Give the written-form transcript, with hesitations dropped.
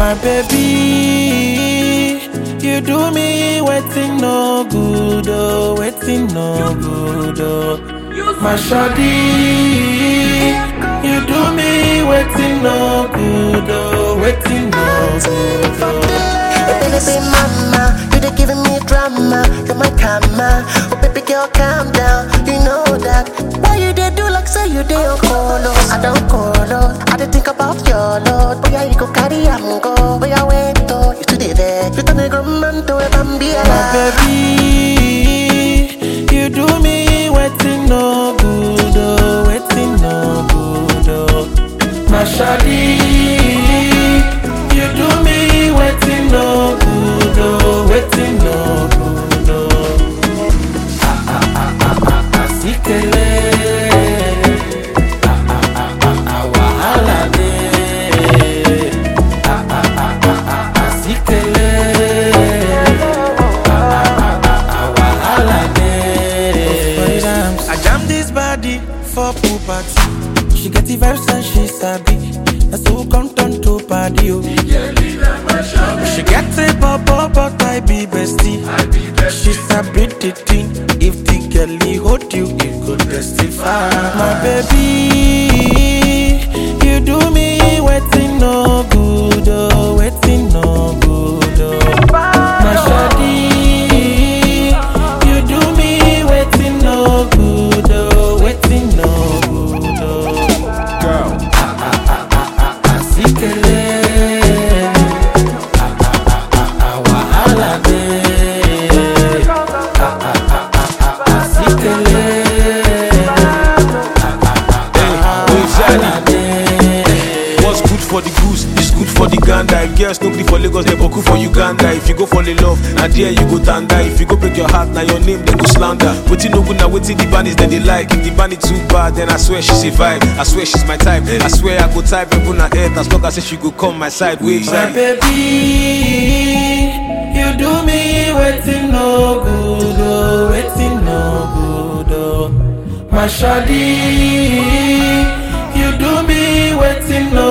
My baby, you do me waiting no good, oh, waiting no good, oh. My shawty, you do me waiting no good, oh, waiting no good, oh. Baby mama, you dey giving me drama, you're my karma. Oh baby girl, calm down, you know that. Why you dey do like say you dey on colo? I don't colo, I dey think about your lord. Boy, you go carry am go, boy, wait oh, you still dey there. You turn a grown man to a bambi. My baby, you do me waiting no good, oh, waiting no good, oh. My shawty, you do me waiting no good, oh, waiting no good, oh. Asikele, wahala de. Asikele, wahala de. I jam this body for pool party. She get the vibes and she sabi. That's who come turn to party, oh. She get a bubble, but I be bestie. She's a pretty thing. If the girlie hold you, it could testify. My baby, you do me waiting no good, oh, waiting no good, oh. My shawty, you do me waiting no good, oh, waiting no good, oh. Girl, Asikele, wahala de. Asikele, wahala de. what's good for the goose is good for the gander. If girls no gree for Lagos, they boku for Uganda. If you go fall in love, na there you go tanda. If you go break your heart, na your name they go slander. Wetin no good, na wetin the band is then they like. If the band is too bad, then I swear she's a vibe. I swear she's my type. I swear I go type and put her head as long as she go come my side. Wait, My baby, you do me waiting no good, oh, waiting no good, oh. My shawty, you do me waiting no